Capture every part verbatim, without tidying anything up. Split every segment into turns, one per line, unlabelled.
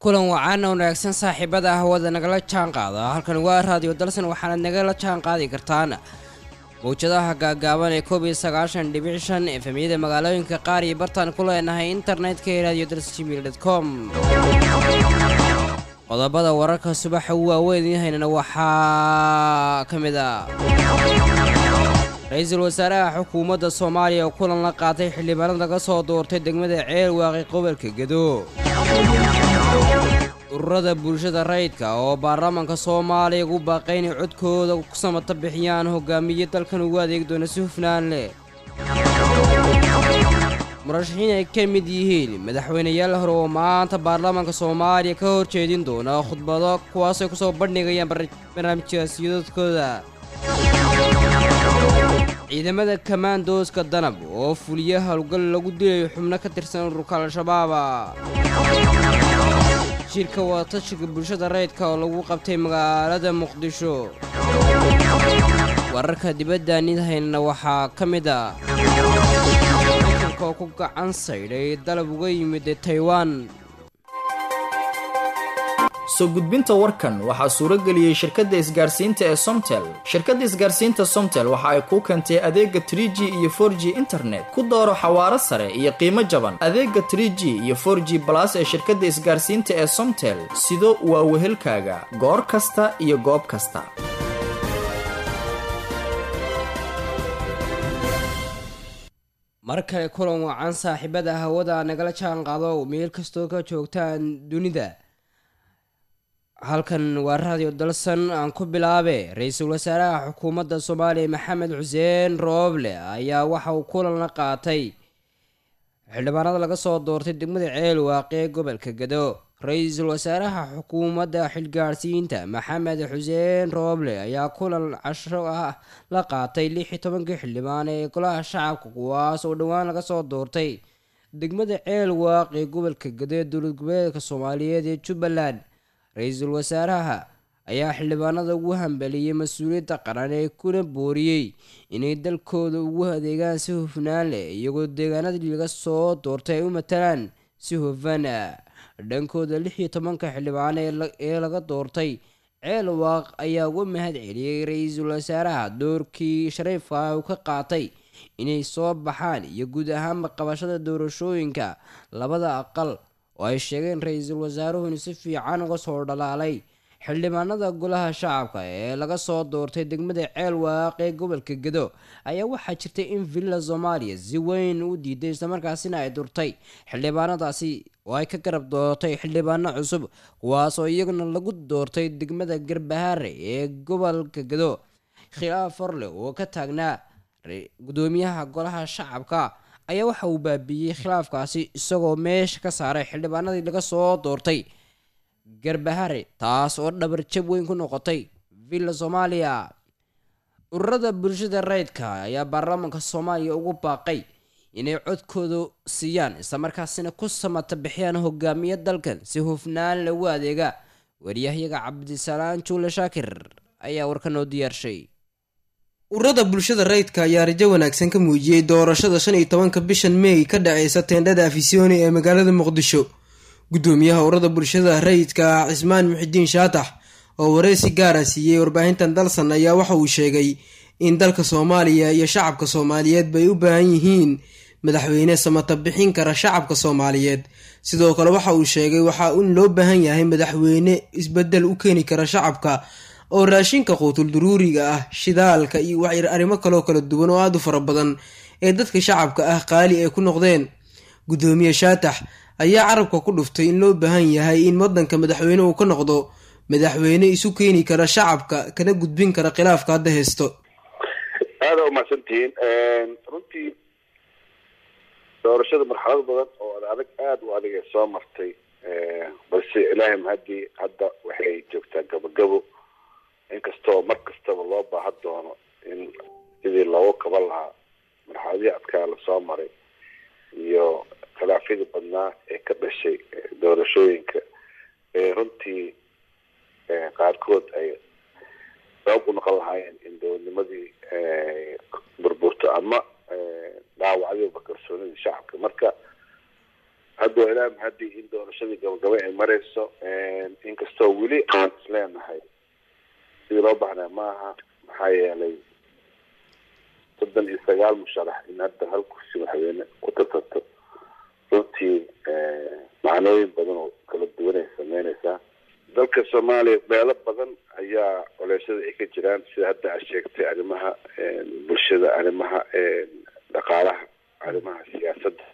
kulan wacan oo wanaagsan saaxiibada hawada nagala jaan qaada halkan waa raadiyo dalsan waxaana nagala jaan qaadi kartaan mowjadaha gaagaaban ee koob iyo sagaashan dhibic shan efemyada magaalooyinka qaar iyo bartaan ku leenahay internetka ee radio dalsan gmail dot com. qodobada wararka subaxa waaweyn yahaynana waxaa ka mid ah ra'iisul wasaaraha xukuumadda Soomaaliya oo kulan la qaatay xildhibaanada laga soo doortay degmada Ceel Waaqi gobolka Gedo. ururada bulshada rayidka oo baarlamaanka Soomaaliya ugu baaqayn codkooda ku samata bixiyaan hogaamiye dalkan ugu adeeg doona si hufnaan leh. murashaxiin ay ka mid yihiin madaxweynayaal hore oo maanta baarlamaanka Soomaaliya ka horjeedin doona khudbado kuwaas oo ku soo bandhigayaan barnaamijyada siyaasadooda. ciidamada commandoska danab oo fuliya hawlgal lagu dilay xubno ka tirsan ururka al-shabaab. shirka wadatashiga bulshada rayidka oo lagu qabtay magaalada Muqdisho. wararka dibadda nidahayna waxaa ka mid ah oo ku gacan sayday dalab uga yimid Taiwan.
soo gudbinta warkan waxaa suuro geliyay shirkadda isgaarsiinta ee Somtel. shirkadda isgaarsiinta Somtel waxa ay ku keentay adeega three G iyo four G internet ku dooro xawaaro sare iyo qiimo jaban. adeega three G iyo four G plus ee shirkadda isgaarsiinta ee Somtel sido waa wehelkaaga goor kasta iyo goob kasta.
markale kulan wacan saaxiibada hawada nagala jaan qaado meel kastoo ka joogtaan dunida. halkan waa radio dalsan aan ku bilaabe ra'iisul wasaaraha xukuumadda Soomaaliya Maxamed Xuseen Rooble ayaa waxa uu kulan la qaatay xildhibaanada laga soo doortay degmada Ceel Waaqi gobolka Gedo. ra'iisul wasaaraha xukuumadda xilgaarsiinta Maxamed Xuseen Rooble ayaa kulan casho ah la qaatay lix iyo toban xildhibaan ee golaha shacabka kuwaas oo dhawaan laga soo doortay degmada Ceel Waaqi gobolka Gedo dowlad goboleedka Soomaaliyeed ee Jubbaland. ra'iisul wasaaraha ayaa xildhibaanada ugu hambaliyay mas'uuliyadda qaran ee kuna booriyay inay dalkooda ugu adeegaan si hufnaan leh iyagoo deegaanadii laga soo doortay ay u matalaan si hufan. dhankooda lix iyo toban xildhibaan ee laga doortay Ceel Waaqi ayaa uga mahad celiyay ra'iisul wasaaraha doorkii shariifka ah uu ka qaatay inay soo baxaan iyo guud ahaanba qabashada doorashooyinka labada aqal oo ay sheegeen ra'iisul wasaaruhu in si fiican uga soo dhalaalay. xildhibaanada golaha shacabka ee laga soo doortay degmada Ceel Waaqi gobolka Gedo ayaa waxaa jirtay in villa Soomaaliya si weyn u diiday isla markaasina ay durtay xildhibaanadaasi oo ay ka garab doortay xildhibaano cusub kuwaas oo iyaguna lagu doortay degmada Garbaharre ee gobolka Gedo. khilaaf horle oo ka taagnaa gudoomiyaha golaha shacabka ayaa waxa uu baabiyay khilaafkaasi isagoo meesha ka saaray xildhibaanadii laga soo doortay Garbaharre taas oo dhabar jab weyn ku noqotay villa Soomaaliya. ururada bulshada rayidka ayaa baarlamaanka Soomaaliya ugu baaqay inay codkooda siiyaan isla markaasina ku samata bixiyaan hogaamiye dalkan si hufnaan lagu adeega. wariyahayaga Cabdisalaan Juule Shaakir ayaa warkan oo diyaarshay.
ururada bulshada rayidka ayaa rajo wanaagsan ka muujiyay doorashada shan iyo tobanka bishan May ka dhacaysa teendhada Afisyooni ee magaalada Muqdisho. gudoomiyaha ururada bulshada rayidka Cismaan Muxidiin Shaatax oo wareysi gaar ah siiyay warbaahintan dalsan ayaa waxa uu sheegay in dalka Soomaaliya iyo shacabka Soomaaliyeed bay u baahan yihiin madaxweyne samata bixin kara shacabka Soomaaliyeed. sidoo kale waxa uu sheegay waxa uu loo baahan yahay madaxweyne isbedel u keeni kara shacabka oo raashinka quutul duruuriga ah shidaalka iyo wax arrimo kale oo kala duwan oo aad u fara badan ee dadka shacabka ah qaali ay ku noqdeen. gudoomiye Shaatax ayaa carabka ku dhuftay in loo baahan yahay in wadanka madaxweyne uu ka noqdo madaxweyne isu keeni kara shacabka kana gudbin kara khilaafka hadda haysto.
aad u mahadsantihiin. runtii doorashada marxalad badan oo adag aad u adag ay soo martay balse ilaahay mahadii hadda waxay joogtaa gabagabo inkastoo mar kastaba loo baahan doono in sidii loogu kaban lahaa marxaladii adkaa lasoo maray iyo khilaafyadii badnaa ee ka dhashay doorashooyinka ee runtii qaarkood ay sabab u noqon lahaayeen in dowladnimadii burburto ama dhaawacdii kalsoonidii shacabka. marka hadda ilaa haddii in doorashadii gabagaba ay marayso inkastoo weli aan isleenahay sidii loo baahnaa maaha maxaa yeelay soddon iyo sagaal musharax in hadda hal kursi madaxweyne ku tartarto runtii macnooyin badan oo kala duwan ay sameynaysaa. dalka soomaaliya meelo badan ayaa culeysyada ay ka jiraan sida hadda aad sheegtay arrimaha bulshada, arrimaha dhaqaalaha, arrimaha siyaasadda.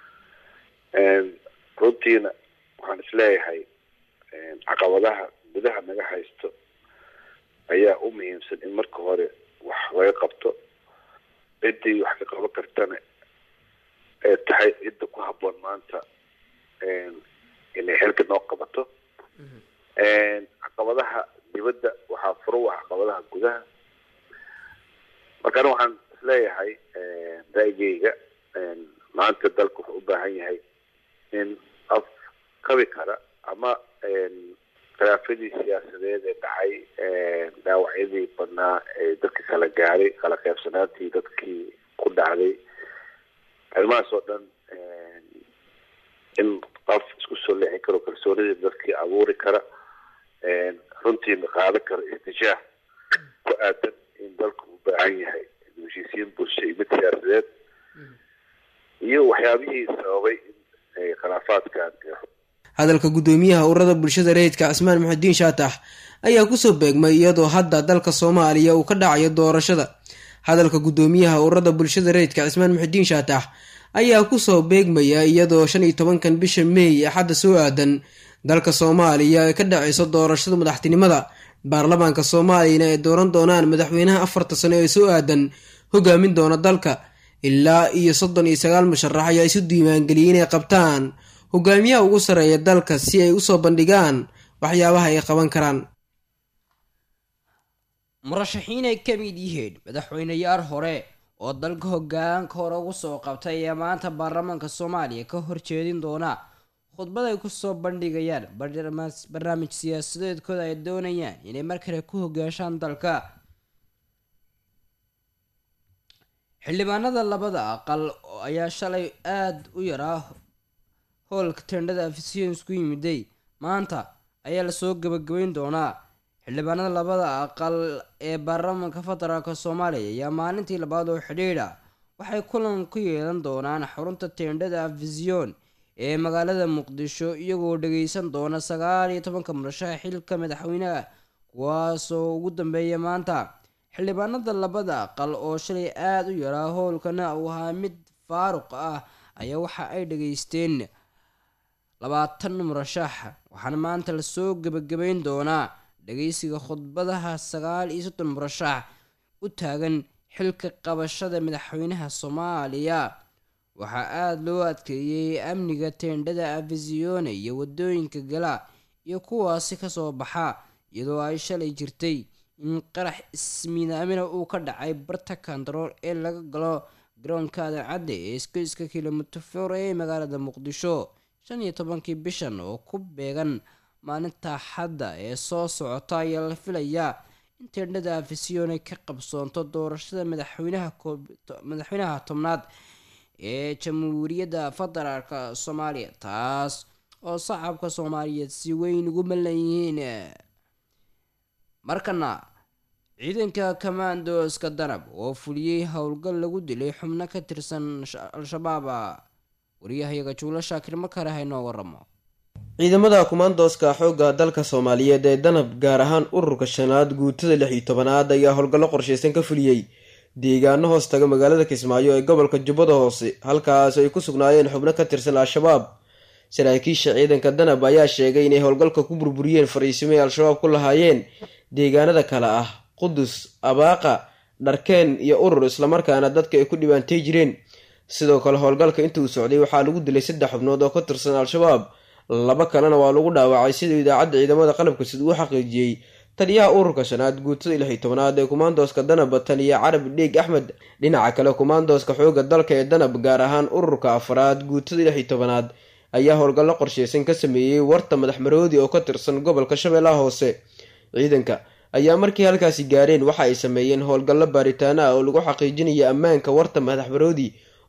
runtiina waxaan isleeyahay caqabadaha gudaha naga haysto ayaa u muhiimsan in marka hore wax laga qabto. ciddii wax ka qaban kartana ee tahay cidda ku habboon maanta inay xilka noo qabato. caqabadaha dibadda waxaa furo ah caqabadaha gudaha. markaana waxaan isleeyahay ra'yigeyga maanta dalka wuxuu u baahan yahay in af qabi kara ama khilaafadii siyaasadeed ee dhacay, dhaawacyadii badnaa ee dadka kala gaaray, kala qaybsanaantii dadkii ku dhacday, arrimahaas oo dhan in qof isku soo leexin karo kalsoonidii dadkii abuuri kara, runtiina qaadan karo irtijaah ku aadan in dalku u baahan yahay heshiisiin bulsho iyo mid siyaasadeed iyo waxyaabihii sababay in khilaafaadkan.
hadalka guddoomiyaha ururada bulshada rayidka cismaan muxudiin shaatax ayaa kusoo beegmay iyadoo hadda dalka soomaaliya uu ka dhacayo doorashada. hadalka guddoomiyaha ururada bulshada rayidka cismaan muxudiin shaatax ayaa kusoo beegmaya iyadoo shan iyo tobankan bisha meey axadda soo aadan dalka soomaaliya ay ka dhacayso doorashada madaxtinimada baarlamaanka soomaaliyana ay dooran doonaan madaxweynaha afarta sano ee soo aadan hogaamin doona dalka. ilaa iyo soddon iyo sagaal musharax ayaa isu diiwaangeliyay inay qabtaan hogaamiyaha ugu sarreeya dalka si ay usoo bandhigaan waxyaabaha ay qaban karaan.
murashaxiin ay ka mid yihiin madaxweyneyaal hore oo dalka hogaanka hore ugu soo qabtay ayaa maanta baarlamaanka soomaaliya ka horjeedin doona khudbad ay kusoo bandhigayaan barnaamij siyaasadeedkooda ay doonayaan inay markale ku hogaashaan dalka. xildhibaanada labada aqal ayaa shalay aada u yaraa hoolka tendhada afisyon isku yimiday maanta ayaa lasoo gabagabeyn doonaa. xildhibaanada labada aqal ee baarlamaanka federaalk soomaaliya ayaa maalintii labaad oo xidhiidha waxay kulan ku yeelan doonaan xarunta tendhada afisyon ee magaalada muqdisho iyagoo dhageysan doona sagaal iyo tobanka murashaxa xilka madaxweyneha kuwaasoo ugu dambeeya maanta. xildhibaanada labada aqal oo shalay aada u yaraa howlkana uu ahaa mid faaruq ah ayaa waxa ay dhageysteen labaatan murashax waxaana maanta lasoo gabagabeyn doonaa dhageysiga khudbadaha sagaal iyo soddon murashax u taagan xilka qabashada madaxweynaha soomaaliya. waxaa aada loo adkeeyey amniga teendhada afisiyone iyo wadooyinka gala iyo kuwaasi kasoo baxa iyadoo ay shalay jirtay in qarax ismiidaamina uu ka dhacay barta kantarool ee laga galo garoonka adancadde ee iska kilomitr for ee magaalada muqdisho shan iyo tobankii bishan oo ku beegan maalinta xadda ee soo socota ayaa la filayaa in teendhada afisiyone ka qabsoonto doorashada madaxweynaha tobnaad ee jamhuuriyadda federaalk soomaaliya, taas oo shacabka soomaaliyeed si weyn ugu malan yihiin. markana ciidanka commandoska danab oo fuliyey howlgal lagu dilay xubno ka tirsan al-shabaab. wariyahayaga juulo shaakir markale haynoo waramo.
ciidamada kumaandooska xoogga dalka soomaaliyeed ee danab gaar ahaan ururka shanaad guutada lix iyo tobanaad ayaa howlgallo qorsheysan ka fuliyey deegaano hoos taga magaalada kismaayo ee gobolka jubbada hoose, halkaas ay ku sugnaayeen xubno ka tirsan al-shabaab. saraakiisha ciidanka danab ayaa sheegay inay howlgalka ku burburiyeen fariisimo ay al-shabaab ku lahaayeen deegaanada kale ah qudus, abaaqa, dharkeen iyo urur, islamarkaana dadka ay ku dhibaantay jireen. sidoo kale howlgalka intuu socday waxaa lagu dilay saddex xubnood oo ka tirsan al-shabaab, laba kalena waa lagu dhaawacay siduu idaacadda ciidamada qalabka sid uu xaqiijiyey taliyaha ururka shanaad guutada lix iyo tobanaad ee kumaandooska danab taliya carab dheeg axmed. dhinaca kale kumaandooska xooga dalka ee danab gaar ahaan ururka afaraad guutada lix iyo tobanaad ayaa howlgallo qorsheysan ka sameeyey warta madaxmaroodi oo ka tirsan gobolka shabeellaha hoose. ciidanka ayaa markii halkaasi gaareen waxa ay sameeyeen howlgallo baaritaano ah oo lagu xaqiijinayo ammaanka warta madaxmaroodi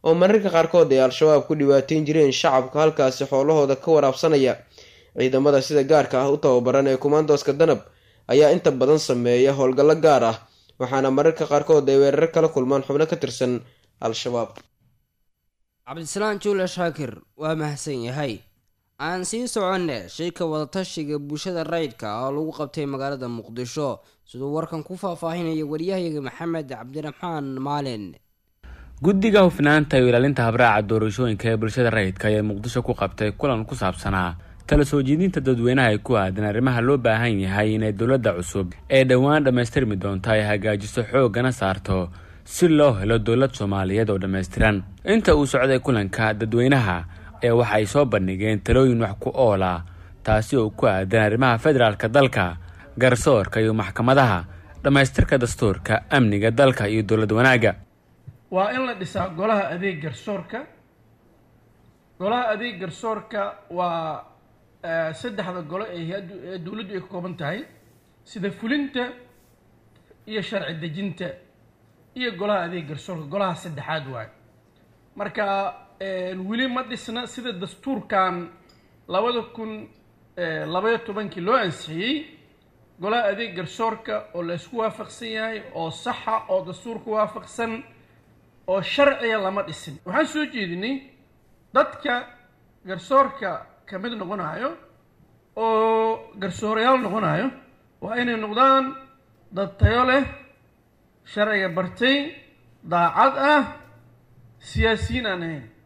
oo mararka qaarkood ay al-shabaab ku dhibaateyn jireen shacabka halkaasi xoolahooda ka waraabsanaya. ciidamada sida gaarka ah u tababaran ee kumaandooska danab ayaa inta badan sameeya howlgallo gaar ah, waxaana mararka qaarkood ay weerar kala kulmaan xubno ka tirsan al-shabaab.
cabdisalaam juule shaakir waa mahadsan yahay. aan sii soconne shirka wadatashiga bulshada rayidka oo lagu qabtay magaalada muqdisho, siduu warkan ku faahfaahinaya waryahayaga maxamed cabdiraxmaan maalin.
guddiga hufnaanta iyo ilaalinta habraaca doorashooyinka ee bulshada rayidka ayaa muqdisho ku qabtay kulan ku saabsanaa tala soo jeedinta dadweynaha ay ku aadan arrimaha loo baahan yahay inay dowladda cusub ee dhowaan dhammaystirmi doonta ay hagaajiso xooggana saarto si loo helo dowlad soomaaliyeed oo dhammaystiran. inta uu socday kulanka dadweynaha ee waxa ay soo bandhigeen talooyin wax ku oola, taasi oo ku aadan arrimaha federaalka dalka, garsoorka iyo maxkamadaha, dhammaystirka dastuurka, amniga dalka iyo dowlad wanaagga.
waa in la dhisaa golaha adeeg garsoorka. golaha adeeg garsoorka waa saddexda golo ee dowladdu ay ka kooban tahay, sida fulinta iyo sharci dejinta iyo golaha adeeg garsoorka. golaha saddexaad waay. marka weli ma dhisna sida dastuurkan labada kun labaiyo tobankii loo ansixiyey. golaha adeeg garsoorka oo la isku waafaqsan yahay, oo saxa, oo dastuurka waafaqsan, oo sharciga lama dhisin. waxaan soo jeedinay dadka garsoorka ka mid noqonayo oo garsoorayaal noqonayo waa inay noqdaan dad tayo leh, sharciga bartay, daacad ah, siyaasiyiin aan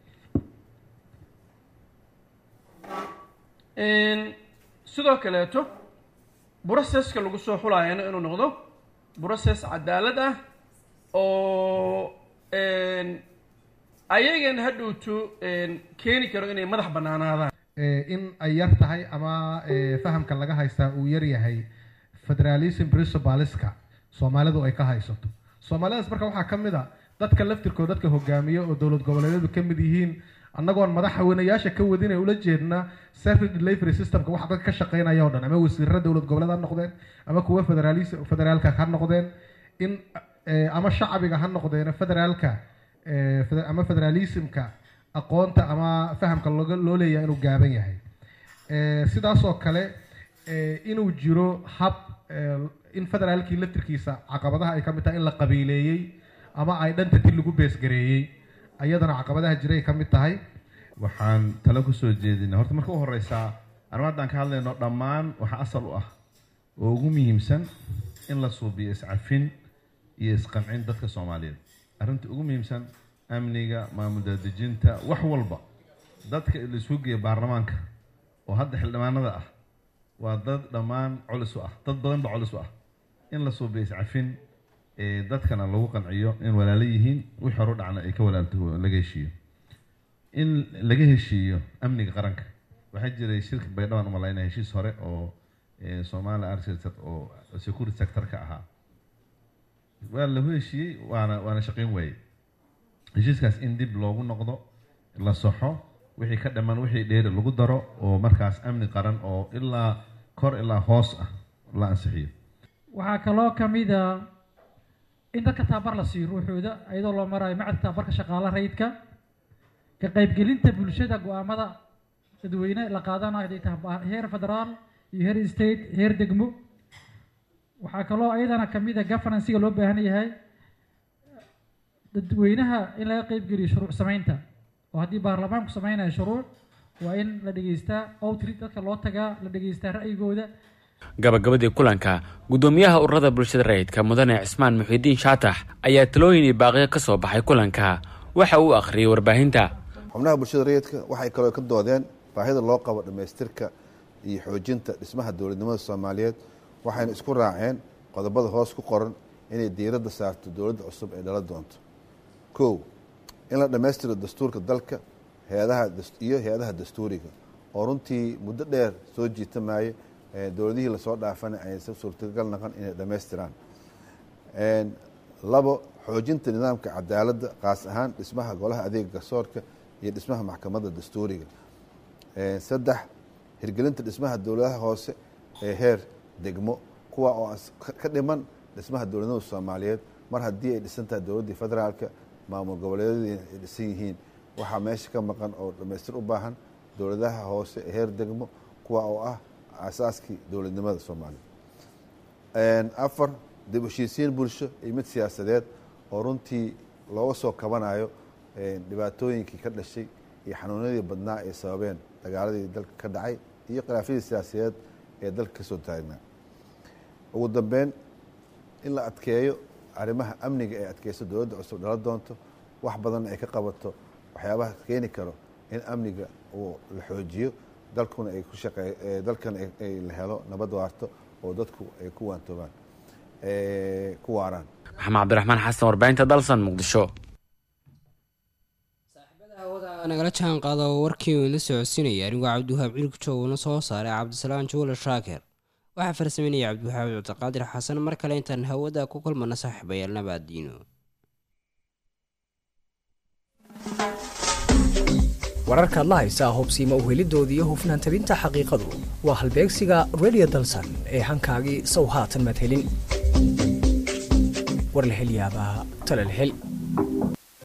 ahayn. sidoo kaleeto broceska lagu soo xulayana inuu noqdo broces cadaalad ah oo ayagan hadhowto keeni karo inay madax banaanaadaan.
in ay yar tahay ama fahamka laga haystaa uu yar yahay federalism principaleska soomaalidu ay ka haysato. soomaalidaas marka waxaa ka mid a dadka laftirkooda dadka hogaamiya oo dowlad goboleedyadu ka mid yihiin, annagoon madaxweynayaasha ka wadin ee ula jeedna service delivery systemka waxa dadka ka shaqeynaya oo dhan, ama wasiirada dowlad goboleed ha noqdeen, ama kuwa federalis federaalka ha noqdeen, in ama shacbiga ha noqdeen federaalka ama federalismka aqoonta ama fahamka loo leeyahay inuu gaaban yahay. sidaasoo kale inuu jiro hab in federaalkii laftirkiisa caqabadaha ay ka mid tahay in la qabiileeyey ama ay dhanta dil lagu beesgareeyey, ayadana caqabadaha jiray ka mid tahay.
waxaan talo kusoo jeedinay horta marka u horeysaa arrimo haddaan ka hadlayno dhammaan waxaa asal u ah oo ugu muhiimsan in la suubiyo iscafin iyo isqancin dadka Soomaaliyeed. arrinta ugu muhiimsan amniga, maamul daadejinta, wax walba dadka la isugu geeyo baarlamaanka oo hadda xildhibaanada ah waa dad dhammaan culus u ah, dad badan ba culus u ah in la suubiyo iscafin ee dadkana lagu qanciyo in walaalo yihiin, wixii hore u dhacna ay ka walaalto laga heshiiyo. in laga heshiiyo amniga qaranka. waxaa jiray shirka baydhabo uma lahayn heshiis hore oo Soomaaliya arsiisad oo security sector ka ahaa. waa la heshiiyey waana waana shaqeyn waayey. heshiiskaas in dib loogu noqdo, la soxo, wixii ka dhaman wixii dheer lagu daro oo markaas amni qaran oo ilaa kor ilaa hoos ah la ansixiyo.
waxaa kaloo ka mid ah in dadka tababar la siiyo ruuxooda iyadoo loo marayo macadka tababarka shaqaalaha rayidka, ka qaybgelinta bulshada go-aamada dadweyne la qaadanayo haday tahay heer federaal iyo heer state, heer degmo. waxaa kaloo ayadana ka mid ah governansiga loo baahan yahay dadweynaha in laga qaybgeliyo shuruuc samaynta, oo haddii baarlamaanku sameynayo shuruuc waa in la dhegeystaa outreach, dadka loo tagaa, la dhegeystaa ra'yigooda.
gabagabadii kulanka gudoomiyaha ururada bulshada rayidka mudane cismaan muxiidiin shaatax ayaa talooyin iyo baaqiyo ka soo baxay kulanka waxa uu akhriyay warbaahinta.
xubnaha bulshada rayidka waxay kaloo ka doodeen baahida loo qabo dhammaystirka iyo xoojinta dhismaha dowladnimada Soomaaliyeed, waxayna isku raaceen qodobada hoos ku qoran inay diiradda saarto dowladda cusub ee dhala doonto. kow in la dhammaystiro dastuurka dalka, hay-adaha iyo hay-adaha dastuuriga oo runtii muddo dheer soo jiitamayay, dowladihii lasoo dhaafana aysan suurtagal noqon inay dhammaystiraan. labo xoojinta nidaamka cadaaladda, qaas ahaan dhismaha golaha adeega garsoorka iyo dhismaha maxkamadda dastuuriga. saddex hirgelinta dhismaha dowladaha hoose ee heer degmo, kuwa oo ka dhiman dhismaha dowladnimada Soomaaliyeed mar haddii ay dhisan tahay dowladdii federaalka maamul goboleedyadu ay dhisan yihiin waxaa meesha ka maqan oo dhammaystir u baahan dowladaha hoose ee heer degmo kuwa oo ah aasaaskii dowladnimada soomaaliya. afar dib u heshiisiin bulsho iyo mid siyaasadeed oo runtii looga soo kabanayo dhibaatooyinkii ka dhashay iyo xanuunadii badnaa ay sababeen dagaaladii dalka ka dhacay iyo khilaafyadii siyaasadeed ee dalka ka soo taagnaa. ugu dambeyn in la adkeeyo arrimaha amniga ee adkeyso dowladda cusub dhala doonto wax badanna ay ka qabato waxyaabaha keeni karo in amniga uu la xoojiyo dalkuna ay ku shaqee dalkana ay la helo nabad waarto oo dadku ay ku waantoobaan ku waaraan.
maxamed cabdiraxmaan xasan warbaahinta dalsan muqdisho.
saaxiibada hawada nagala jaan qaada warkii uu la socodsiinaya anigoo cabdiwahaab cilku uuna soo saaray cabdisalaan juule shaakir waxaa farsameynaya cabdiwahaab cabdiqaadir xasan mar kale intaan hawada ku kulmana saaxiibayaal nabaadiino.
wararkaad la haysaa hubsiima uhelidoodii iyo hufnaan tabinta xaqiiqadu waa halbeegsiga radio dalsan ee hankaagii sow haatan madhelin war la hel yaabaa tala la hel.